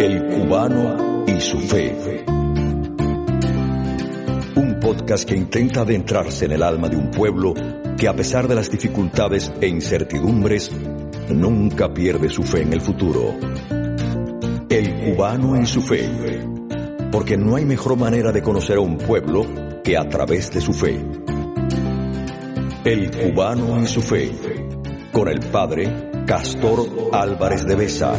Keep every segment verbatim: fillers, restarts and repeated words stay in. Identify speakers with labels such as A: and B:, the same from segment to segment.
A: El cubano y su fe. Un podcast que intenta adentrarse en el alma de un pueblo que, a pesar de las dificultades e incertidumbres, nunca pierde su fe en el futuro. El cubano y su fe. Porque no hay mejor manera de conocer a un pueblo que a través de su fe. El cubano y su fe. Con el padre Castor Álvarez de Besa.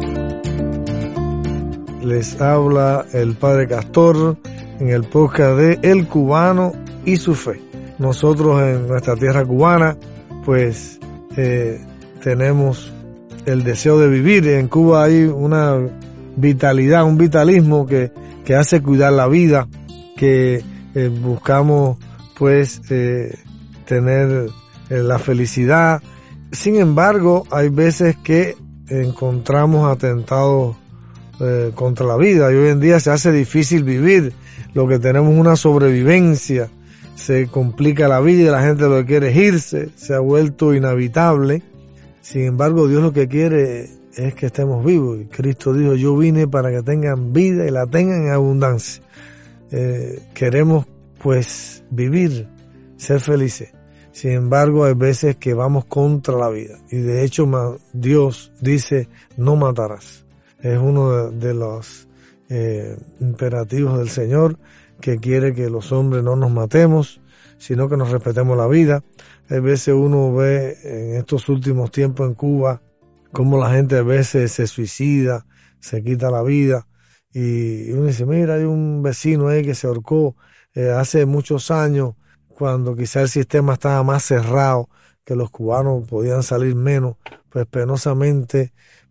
B: Les habla el padre Castor en el podcast de El cubano y su fe. Nosotros en nuestra tierra cubana, pues eh, tenemos el deseo de vivir. En Cuba hay una vitalidad, un vitalismo que, que hace cuidar la vida, que eh, buscamos pues eh, tener eh, la felicidad. Sin embargo, hay veces que encontramos atentados eh, contra la vida y hoy en día se hace difícil vivir. Lo que tenemos es una sobrevivencia, se complica la vida y la gente lo que quiere es irse, se ha vuelto inhabitable. Sin embargo, Dios lo que quiere es que estemos vivos. Y Cristo dijo, yo vine para que tengan vida y la tengan en abundancia. Eh, queremos pues vivir, ser felices. Sin embargo, hay veces que vamos contra la vida. Y de hecho, Dios dice, no matarás. Es uno de, de los eh, imperativos del Señor, que quiere que los hombres no nos matemos, sino que nos respetemos la vida. Hay veces uno ve en estos últimos tiempos en Cuba, cómo la gente a veces se suicida, se quita la vida. Y uno dice, mira, hay un vecino ahí que se ahorcó eh, hace muchos años, cuando quizá el sistema estaba más cerrado, que los cubanos podían salir menos, pues penosamente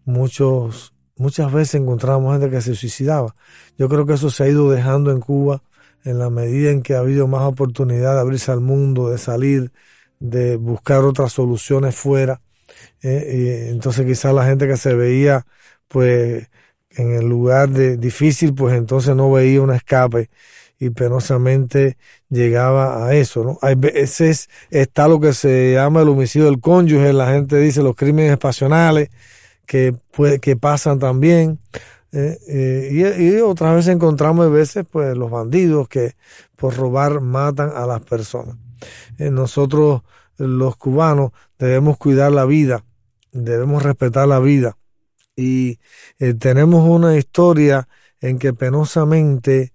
B: muchos, muchas veces encontramos gente que se suicidaba. Yo creo que eso se ha ido dejando en Cuba en la medida en que ha habido más oportunidad de abrirse al mundo, de salir, de buscar otras soluciones fuera. Eh, y entonces quizá la gente que se veía pues en el lugar de difícil, pues entonces no veía un escape. Y penosamente llegaba a eso, ¿no? Hay veces está lo que se llama el homicidio del cónyuge, la gente dice los crímenes pasionales que, puede, que pasan también, eh, eh, y, y otras veces encontramos a veces pues los bandidos que por robar matan a las personas. Eh, nosotros los cubanos debemos cuidar la vida, debemos respetar la vida y eh, tenemos una historia en que penosamente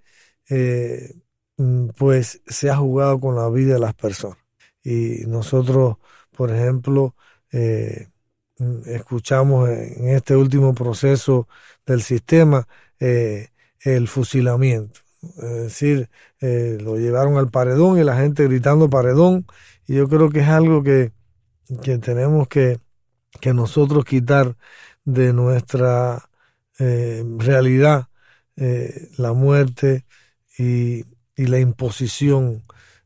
B: Eh, pues se ha jugado con la vida de las personas. Y nosotros, por ejemplo, eh, escuchamos en este último proceso del sistema eh, el fusilamiento. Es decir, eh, lo llevaron al paredón y la gente gritando paredón. Y yo creo que es algo que, que tenemos que, que nosotros quitar de nuestra eh, realidad, eh, la muerte Y, y la imposición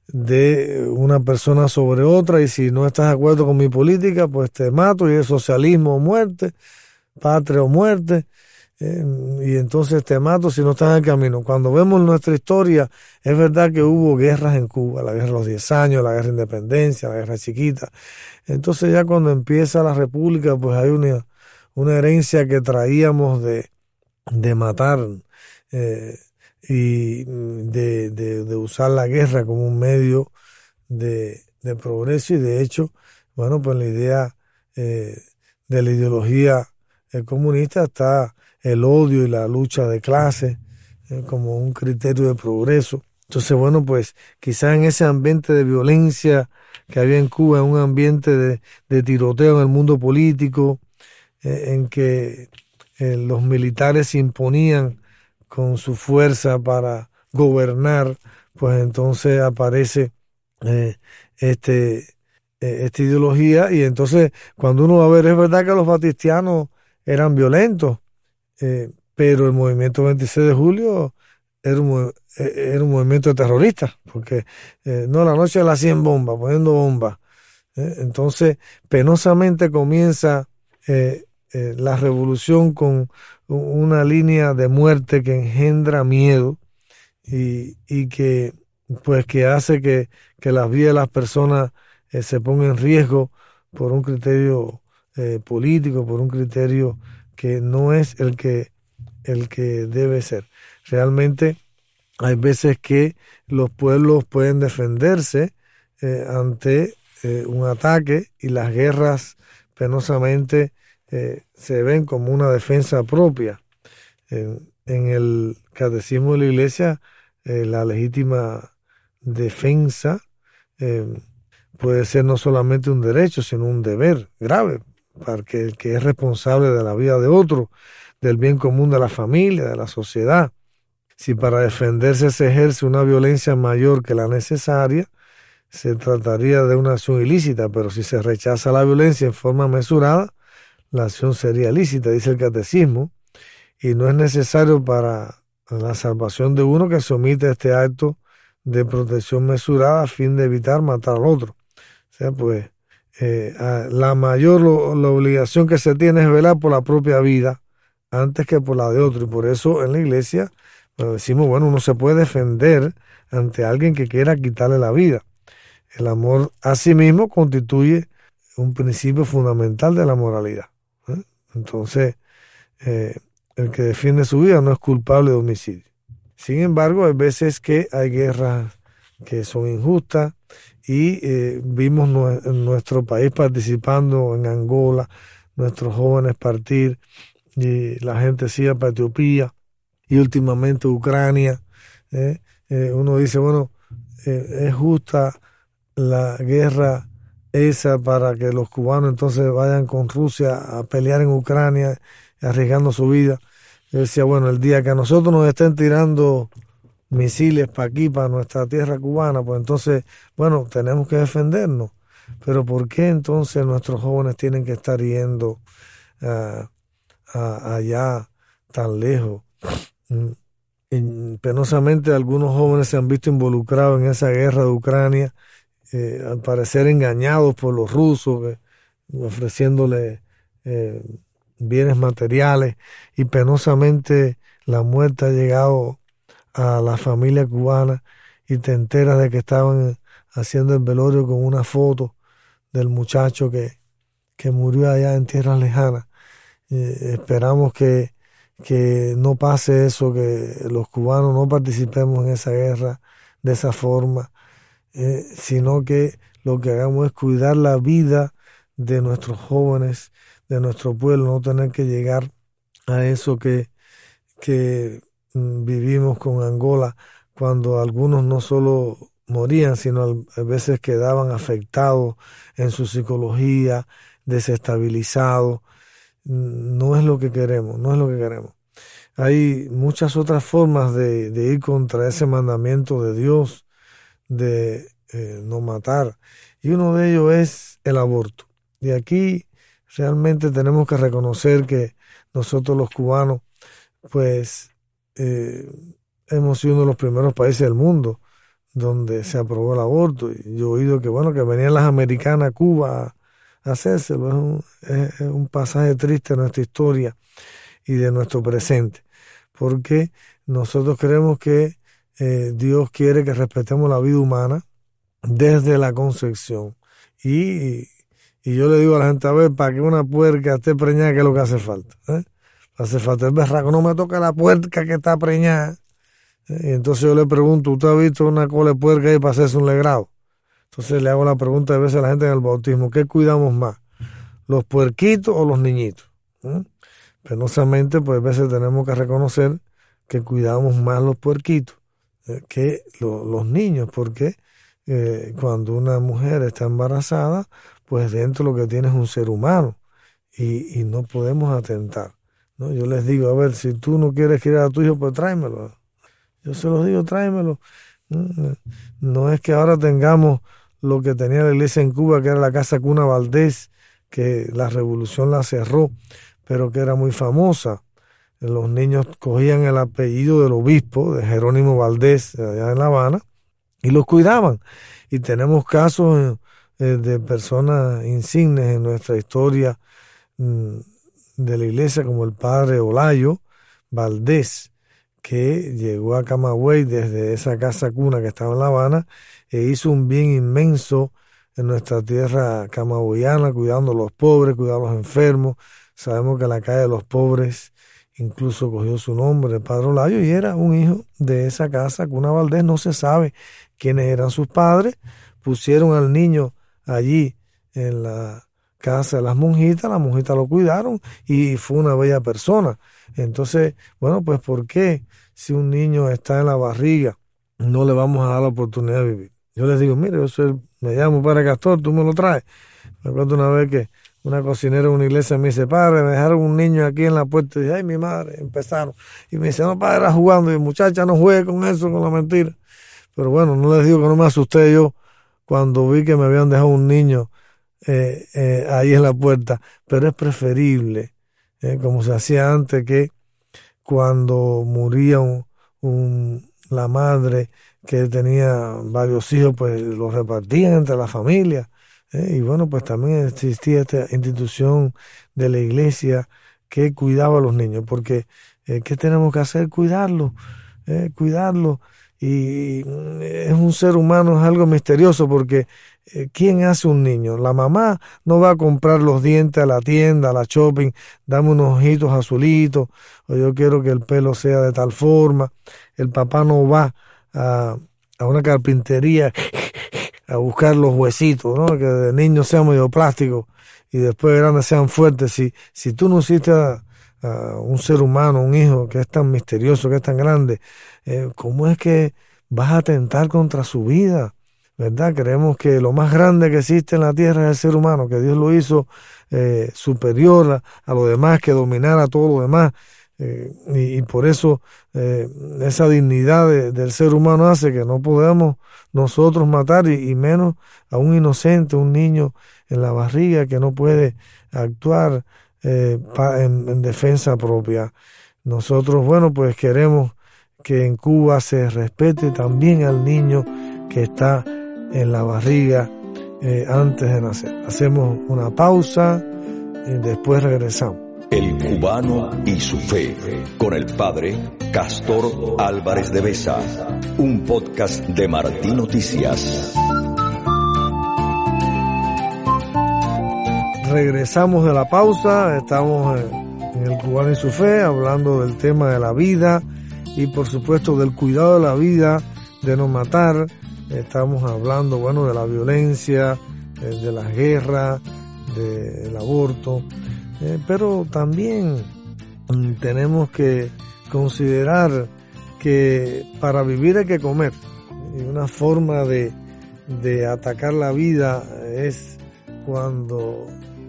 B: de una persona sobre otra, y si no estás de acuerdo con mi política, pues te mato, y es socialismo o muerte, patria o muerte, eh, y entonces te mato si no estás en el camino. Cuando vemos nuestra historia, es verdad que hubo guerras en Cuba, la guerra de los diez años, la guerra de independencia, la guerra chiquita. Entonces ya cuando empieza la república, pues hay una, una herencia que traíamos de, de matar, eh, y de, de, de usar la guerra como un medio de, de progreso. Y de hecho, bueno, pues la idea eh, de la ideología eh, comunista está el odio y la lucha de clase eh, como un criterio de progreso. Entonces, bueno, pues quizás en ese ambiente de violencia que había en Cuba, en un ambiente de, de tiroteo en el mundo político, eh, en que eh, los militares se imponían con su fuerza para gobernar, pues entonces aparece eh, este, eh, esta ideología. Y entonces cuando uno va a ver, es verdad que los batistianos eran violentos, eh, pero el movimiento veintiséis de julio era un, era un movimiento de terroristas, porque eh, no, la noche de las cien bombas, poniendo bombas. Eh, entonces penosamente comienza eh, eh, la revolución con una línea de muerte que engendra miedo y, y que pues que hace que, que las vidas de las personas eh, se pongan en riesgo por un criterio eh, político, por un criterio que no es el que el que debe ser. Realmente hay veces que los pueblos pueden defenderse eh, ante eh, un ataque, y las guerras penosamente eh, se ven como una defensa propia. En, en el catecismo de la Iglesia, eh, la legítima defensa eh, puede ser no solamente un derecho, sino un deber grave para que el que es responsable de la vida de otro, del bien común de la familia, de la sociedad. Si para defenderse se ejerce una violencia mayor que la necesaria, se trataría de una acción ilícita, pero si se rechaza la violencia en forma mesurada, la acción sería lícita, dice el catecismo, y no es necesario para la salvación de uno que se omita este acto de protección mesurada a fin de evitar matar al otro. O sea, pues eh, la mayor lo, la obligación que se tiene es velar por la propia vida antes que por la de otro, y por eso en la Iglesia pues, decimos, bueno, uno se puede defender ante alguien que quiera quitarle la vida. El amor a sí mismo constituye un principio fundamental de la moralidad, ¿eh? Entonces, eh, el que defiende su vida no es culpable de homicidio. Sin embargo, hay veces que hay guerras que son injustas, y eh, vimos no, en nuestro país participando en Angola, nuestros jóvenes partir, y la gente sigue para Etiopía, y últimamente Ucrania. ¿eh? Eh, uno dice, bueno, eh, es justa la guerra esa para que los cubanos entonces vayan con Rusia a pelear en Ucrania, arriesgando su vida. Yo decía, bueno, el día que a nosotros nos estén tirando misiles para aquí, para nuestra tierra cubana, pues entonces, bueno, tenemos que defendernos. Pero ¿por qué entonces nuestros jóvenes tienen que estar yendo uh, a, allá tan lejos? Y penosamente algunos jóvenes se han visto involucrados en esa guerra de Ucrania, eh, al parecer engañados por los rusos, eh, ofreciéndole eh, bienes materiales, y penosamente la muerte ha llegado a la familia cubana, y te enteras de que estaban haciendo el velorio con una foto del muchacho que, que murió allá en tierras lejanas. Eh, esperamos que, que no pase eso, que los cubanos no participemos en esa guerra de esa forma, eh, sino que lo que hagamos es cuidar la vida de nuestros jóvenes, de nuestro pueblo, no tener que llegar a eso que, que vivimos con Angola, cuando algunos no solo morían, sino a veces quedaban afectados en su psicología, desestabilizados. No es lo que queremos, no es lo que queremos. Hay muchas otras formas de, de ir contra ese mandamiento de Dios de eh, no matar, y uno de ellos es el aborto. Y aquí realmente tenemos que reconocer que nosotros los cubanos pues eh, hemos sido uno de los primeros países del mundo donde se aprobó el aborto, y yo he oído que bueno, que venían las americanas a Cuba a hacérselo. Es un, es, es un pasaje triste de nuestra historia y de nuestro presente, porque nosotros creemos que eh, Dios quiere que respetemos la vida humana desde la concepción, y, y yo le digo a la gente, a ver, para que una puerca esté preñada, ¿qué es lo que hace falta? ¿Eh? Hace falta el berraco, no me toca la puerca que está preñada. ¿Eh? Y entonces yo le pregunto, ¿usted ha visto una cola de puerca ahí para hacerse un legrado? Entonces le hago la pregunta a veces a la gente en el bautismo, ¿qué cuidamos más? ¿Los puerquitos o los niñitos? ¿Eh? Penosamente, pues a veces tenemos que reconocer que cuidamos más los puerquitos eh, que lo, los niños, porque eh, cuando una mujer está embarazada, pues dentro lo que tiene es un ser humano, y, y no podemos atentar, ¿no? Yo les digo, a ver, si tú no quieres criar a tu hijo, pues tráemelo. Yo se los digo, tráemelo. No es que ahora tengamos lo que tenía la iglesia en Cuba, que era la Casa Cuna Valdés, que la revolución la cerró, pero que era muy famosa. Los niños cogían el apellido del obispo, de Jerónimo Valdés, allá en La Habana, y los cuidaban. Y tenemos casos eh, de personas insignes en nuestra historia mm, de la iglesia, como el padre Olayo Valdés, que llegó a Camagüey desde esa casa cuna que estaba en La Habana, e hizo un bien inmenso en nuestra tierra camagüeyana, cuidando a los pobres, cuidando a los enfermos. Sabemos que la calle de los pobres incluso cogió su nombre, Padre Olayo, y era un hijo de esa casa, Cuna Valdés. No se sabe quiénes eran sus padres. Pusieron al niño allí en la casa de las monjitas, las monjitas lo cuidaron y fue una bella persona. Entonces, bueno, pues ¿por qué si un niño está en la barriga no le vamos a dar la oportunidad de vivir? Yo les digo, mire, yo soy, me llamo Padre Castor, tú me lo traes. Me acuerdo una vez que una cocinera de una iglesia me dice, padre, me dejaron un niño aquí en la puerta. Y dije, ay, mi madre, empezaron. Y me dice, no, padre, era jugando. Y muchacha, no juegue con eso, con la mentira. Pero bueno, no les digo que no me asusté yo cuando vi que me habían dejado un niño eh, eh, ahí en la puerta. Pero es preferible, eh, como se hacía antes, que cuando moría un, un, la madre que tenía varios hijos, pues los repartían entre la familia. Eh, y bueno, pues también existía esta institución de la iglesia que cuidaba a los niños, porque eh, ¿qué tenemos que hacer? Cuidarlos, eh, cuidarlos. Y mm, es un ser humano, es algo misterioso, porque eh, ¿quién hace un niño? La mamá no va a comprar los dientes a la tienda, a la shopping, dame unos ojitos azulitos, o yo quiero que el pelo sea de tal forma. El papá no va a, a una carpintería a buscar los huesitos, ¿no? Que de niños sean medio plásticos y después de grandes sean fuertes. Si, si tú no hiciste a, a un ser humano, un hijo que es tan misterioso, que es tan grande, eh, ¿cómo es que vas a atentar contra su vida? ¿Verdad? Creemos que lo más grande que existe en la tierra es el ser humano, que Dios lo hizo eh, superior a, a lo demás, que dominara todo lo demás. Eh, y, y por eso eh, esa dignidad de, del ser humano hace que no podamos nosotros matar, y, y menos a un inocente, un niño en la barriga que no puede actuar eh, pa, en, en defensa propia. Nosotros, bueno, pues queremos que en Cuba se respete también al niño que está en la barriga eh, antes de nacer. Hacemos una pausa y después regresamos.
A: El cubano y su fe, con el padre Castor Álvarez de Besa, un podcast de Martín Noticias.
B: Regresamos de la pausa, estamos en, en el cubano y su fe, hablando del tema de la vida y por supuesto del cuidado de la vida, de no matar. Estamos hablando, bueno, de la violencia, de la guerra, del aborto. Eh, pero también mm, tenemos que considerar que para vivir hay que comer. Y una forma de, de atacar la vida es cuando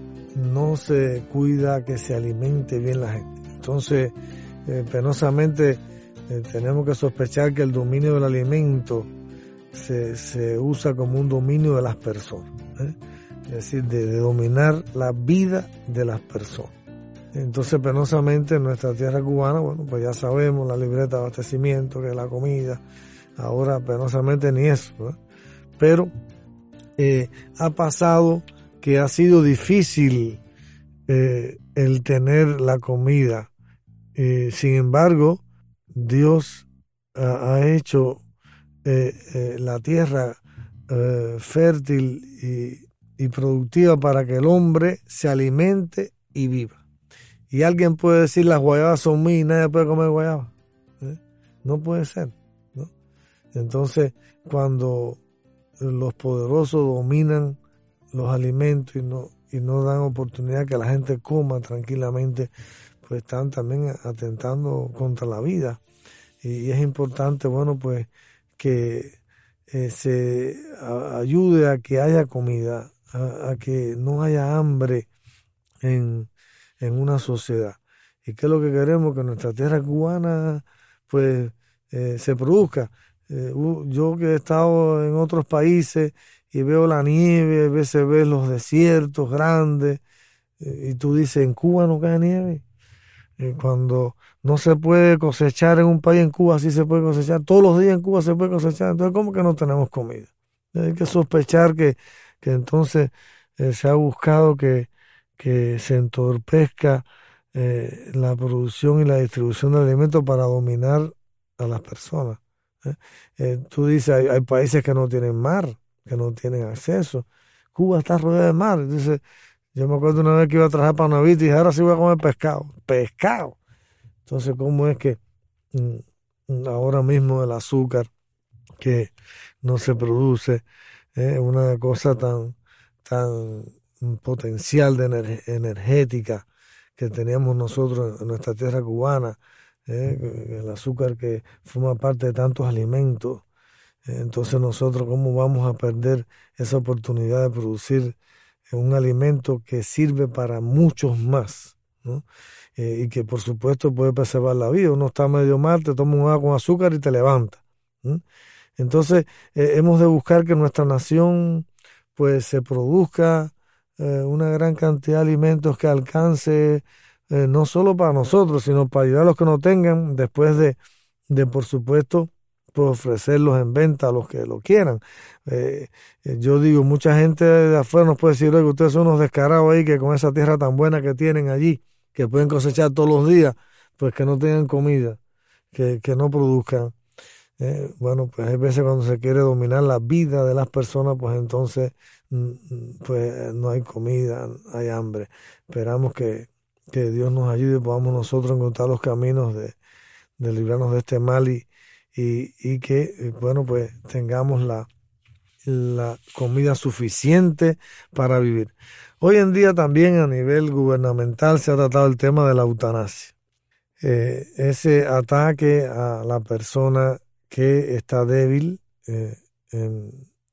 B: no se cuida que se alimente bien la gente. Entonces, eh, penosamente, eh, tenemos que sospechar que el dominio del alimento se, se usa como un dominio de las personas, ¿eh? Es decir, de, de dominar la vida de las personas. Entonces, penosamente, en nuestra tierra cubana, bueno, pues ya sabemos la libreta de abastecimiento, que es la comida. Ahora, penosamente, ni eso, ¿no? Pero eh, ha pasado que ha sido difícil eh, el tener la comida. Eh, sin embargo, Dios ha, ha hecho eh, eh, la tierra eh, fértil y y productiva para que el hombre se alimente y viva. Y alguien puede decir, las guayabas son mías y nadie puede comer guayabas. ¿Eh? No puede ser, ¿no? Entonces, cuando los poderosos dominan los alimentos y no, y no dan oportunidad que la gente coma tranquilamente, pues están también atentando contra la vida. Y, y es importante, bueno, pues que eh, se a, ayude a que haya comida, A, a que no haya hambre en, en una sociedad. ¿Y qué es lo que queremos? Que nuestra tierra cubana pues eh, se produzca. Eh, yo que he estado en otros países y veo la nieve, a veces ves los desiertos grandes, eh, y tú dices, ¿en Cuba no cae nieve? Eh, cuando no se puede cosechar en un país, en Cuba sí se puede cosechar. Todos los días en Cuba se puede cosechar. Entonces, ¿cómo que no tenemos comida? Hay que sospechar que que entonces eh, se ha buscado que, que se entorpezca eh, la producción y la distribución de alimentos para dominar a las personas. ¿eh? Eh, tú dices, hay, hay países que no tienen mar, que no tienen acceso. Cuba está rodeada de mar. Entonces, yo me acuerdo una vez que iba a trabajar para Navita y dije, ahora sí voy a comer pescado. Pescado. Entonces, ¿cómo es que mm, ahora mismo el azúcar que no se produce es una cosa tan, tan potencial de ener- energética que teníamos nosotros en nuestra tierra cubana, eh, el azúcar que forma parte de tantos alimentos? Eh, Entonces nosotros, ¿cómo vamos a perder esa oportunidad de producir un alimento que sirve para muchos más, ¿no? Eh, y que por supuesto puede preservar la vida? Uno está medio mal, te toma un agua con azúcar y te levanta, ¿no? Entonces, eh, hemos de buscar que nuestra nación pues se produzca eh, una gran cantidad de alimentos que alcance eh, no solo para nosotros, sino para ayudar a los que no tengan, después de, de por supuesto, pues, ofrecerlos en venta a los que lo quieran. Eh, eh, yo digo, mucha gente de afuera nos puede decir: oye, ustedes son unos descarados ahí que con esa tierra tan buena que tienen allí, que pueden cosechar todos los días, pues que no tengan comida, que, que no produzcan. Eh, bueno, pues hay veces cuando se quiere dominar la vida de las personas, pues entonces mm, mm, pues no hay comida, hay hambre. Esperamos que, que Dios nos ayude y podamos nosotros encontrar los caminos de, de librarnos de este mal y, y, y que, eh, bueno, pues tengamos la, la comida suficiente para vivir. Hoy en día también a nivel gubernamental se ha tratado el tema de la eutanasia. Eh, ese ataque a la persona que está débil, eh, en-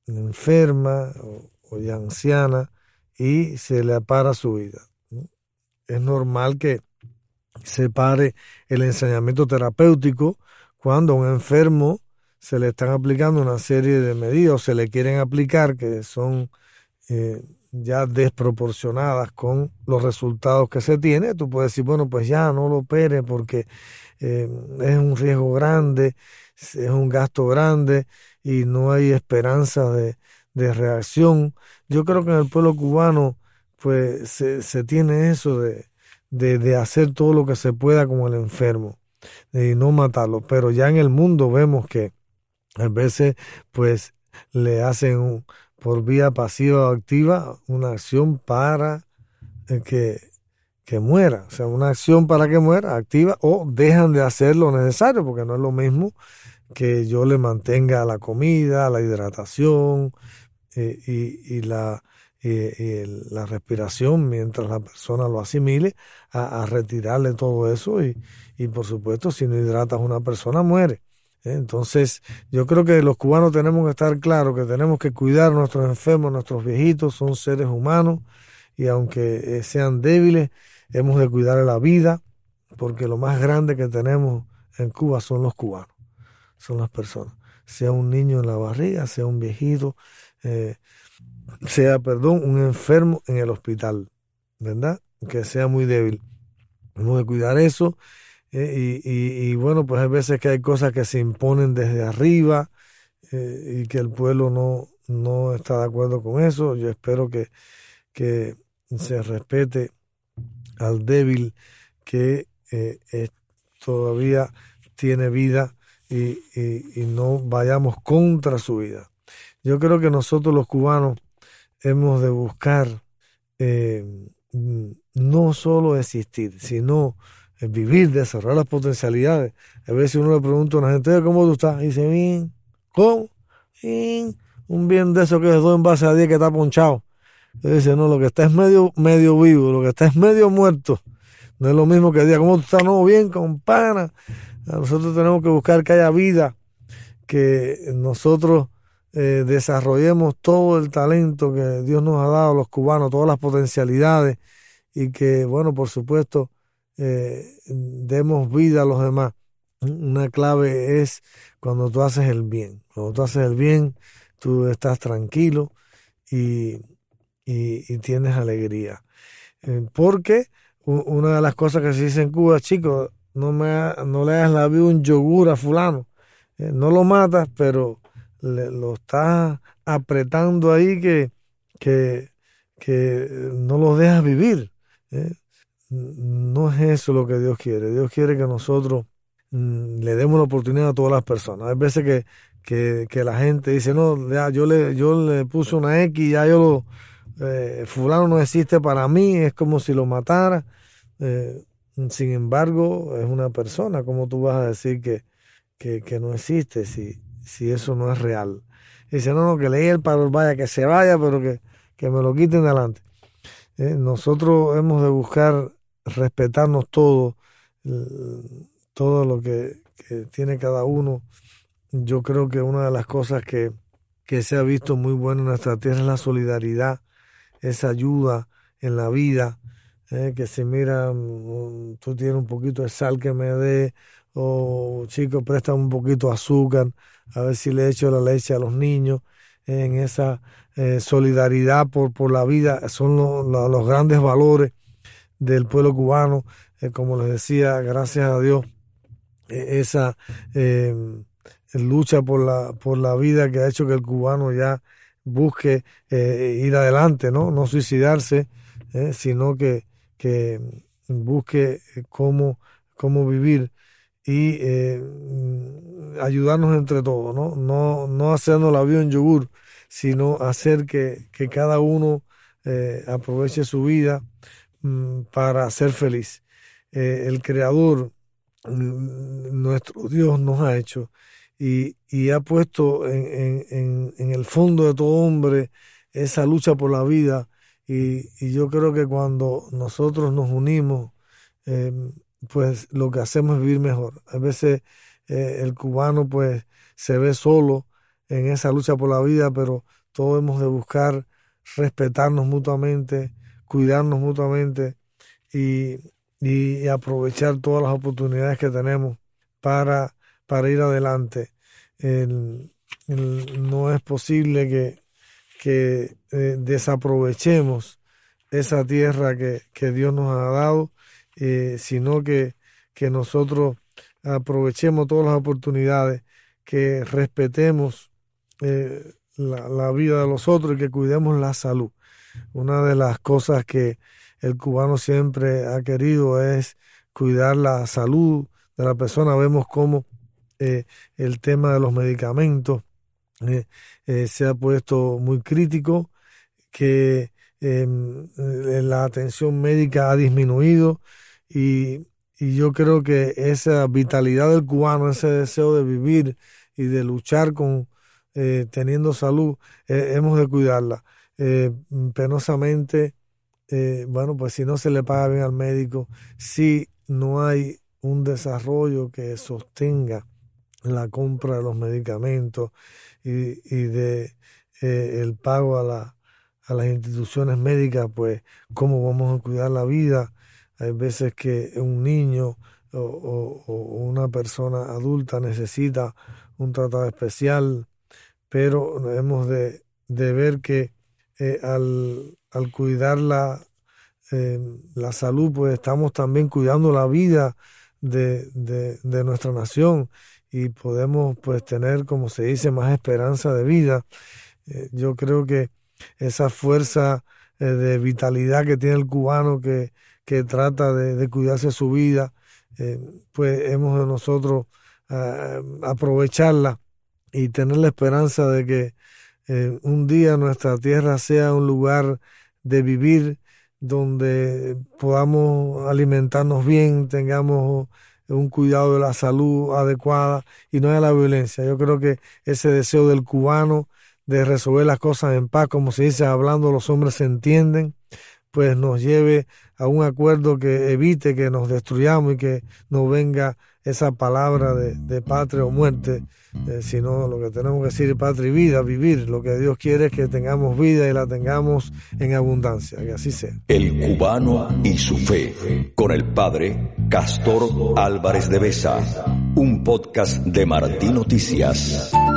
B: enferma o, o ya anciana, y se le para su vida, ¿no? Es normal que se pare el ensañamiento terapéutico cuando a un enfermo se le están aplicando una serie de medidas o se le quieren aplicar que son eh, ya desproporcionadas con los resultados que se tiene. Tú puedes decir, bueno, pues ya no lo opere porque eh, es un riesgo grande, es un gasto grande y no hay esperanza de, de reacción. Yo creo que en el pueblo cubano pues se, se tiene eso de, de, de hacer todo lo que se pueda con el enfermo y no matarlo, pero ya en el mundo vemos que a veces pues le hacen un- por vía pasiva o activa una acción para eh, que que muera, o sea, una acción para que muera, activa, o dejan de hacer lo necesario, porque no es lo mismo que yo le mantenga la comida, la hidratación eh, y, y la, y- y el- la respiración mientras la persona lo asimile, a, a retirarle todo eso y, y por supuesto, si no hidratas a una persona, muere. ¿Eh? Entonces, yo creo que los cubanos tenemos que estar claros que tenemos que cuidar a nuestros enfermos, nuestros viejitos, son seres humanos y aunque eh, sean débiles, hemos de cuidar de la vida, porque lo más grande que tenemos en Cuba son los cubanos, son las personas. Sea un niño en la barriga, sea un viejito, eh, sea, perdón, un enfermo en el hospital, ¿verdad? Que sea muy débil. Hemos de cuidar eso. eh, y, y- y bueno, pues hay veces que hay cosas que se imponen desde arriba eh, y que el pueblo no, no está de acuerdo con eso. Yo espero que, que se respete al débil que eh, es- todavía tiene vida y, y- y no vayamos contra su vida. Yo creo que nosotros los cubanos hemos de buscar eh, mm, no solo existir, sino eh, vivir, desarrollar las potencialidades. A veces uno le pregunta a una gente: "Oye, ¿cómo tú estás?" Y dice: bien. ¿Cómo? Bien. Un bien de eso que es dos en base a diez que está ponchado. Y dice: no, lo que está es medio, medio vivo, lo que está es medio muerto. No es lo mismo que diga: ¿cómo tú estás? No, bien, compana. Nosotros tenemos que buscar que haya vida, que nosotros eh, desarrollemos todo el talento que Dios nos ha dado a los cubanos, todas las potencialidades y que, bueno, por supuesto, eh, demos vida a los demás. Una clave es cuando tú haces el bien. Cuando tú haces el bien, tú estás tranquilo y, y, y tienes alegría. Eh, porque u- una de las cosas que se dice en Cuba: chicos, no, me, ha- no le hagas la vida un yogur a fulano. Eh, no lo matas, pero le- lo estás apretando ahí que, que, que no los dejas vivir. ¿Eh? No es eso lo que Dios quiere. Dios quiere que nosotros mm, le demos la oportunidad a todas las personas. Hay veces que, que, que la gente dice: no, ya yo le, yo le puse una X, ya yo lo, eh, fulano no existe para mí, es como si lo matara. Eh, sin embargo, es una persona. ¿Cómo tú vas a decir que, que, que no existe si, si eso no es real? Y dice, no, no, que leí el paro, vaya, que se vaya, pero que, que me lo quiten de adelante. Eh, nosotros hemos de buscar respetarnos todo, todo lo que, que tiene cada uno. Yo creo que una de las cosas que, que se ha visto muy buena en nuestra tierra es la solidaridad, esa ayuda en la vida, eh, que se mira, um, tú tienes un poquito de sal que me dé, o chico, presta un poquito de azúcar, a ver si le echo la leche a los niños, eh, en esa eh, solidaridad por, por la vida, son lo, lo, los grandes valores del pueblo cubano. Eh, como les decía, gracias a Dios, eh, esa eh, lucha por la, por la vida que ha hecho que el cubano ya busque eh, ir adelante, ¿no? No suicidarse, eh, sino que, que busque cómo, cómo vivir y eh, ayudarnos entre todos, ¿no? No, no hacernos la vida en yogur, sino hacer que, que cada uno eh, aproveche su vida mm, para ser feliz. Eh, el Creador, nuestro Dios, nos ha hecho y, y ha puesto en, en, en, en el fondo de todo hombre esa lucha por la vida, y, y yo creo que cuando nosotros nos unimos, eh, pues lo que hacemos es vivir mejor. A veces eh, el cubano pues se ve solo en esa lucha por la vida, pero todos hemos de buscar respetarnos mutuamente, cuidarnos mutuamente y, y aprovechar todas las oportunidades que tenemos para, para ir adelante. El, el, no es posible que, que eh, desaprovechemos esa tierra que, que Dios nos ha dado, eh, sino que, que nosotros aprovechemos todas las oportunidades, que respetemos eh, la, la vida de los otros y que cuidemos la salud. Una de las cosas que el cubano siempre ha querido es cuidar la salud de la persona. Vemos cómo eh, el tema de los medicamentos eh, eh, se ha puesto muy crítico, que eh, la atención médica ha disminuido, y, y yo creo que esa vitalidad del cubano, ese deseo de vivir y de luchar con eh, teniendo salud, eh, hemos de cuidarla. Eh, penosamente, eh, bueno, pues si no se le paga bien al médico, si no hay un desarrollo que sostenga la compra de los medicamentos y, y de eh, el pago a, la, a las instituciones médicas, pues cómo vamos a cuidar la vida. Hay veces que un niño o, o, o una persona adulta necesita un tratado especial, pero hemos de, de ver que eh, al, al cuidar la, eh, la salud, pues estamos también cuidando la vida de, de, de nuestra nación, y podemos pues tener, como se dice, más esperanza de vida. Eh, yo creo que esa fuerza eh, de vitalidad que tiene el cubano, que, que trata de, de cuidarse su vida, eh, pues hemos de nosotros eh, aprovecharla y tener la esperanza de que eh, un día nuestra tierra sea un lugar de vivir, donde podamos alimentarnos bien, tengamos un cuidado de la salud adecuada y no haya la violencia. Yo creo que ese deseo del cubano de resolver las cosas en paz, como se dice, hablando los hombres se entienden, pues nos lleve a un acuerdo que evite que nos destruyamos y que no venga esa palabra de, de patria o muerte, eh, sino lo que tenemos que decir es patria y vida, vivir. Lo que Dios quiere es que tengamos vida y la tengamos en abundancia, que así sea.
A: El cubano y su fe, con el padre Castor Álvarez de Besa, un podcast de Martí Noticias.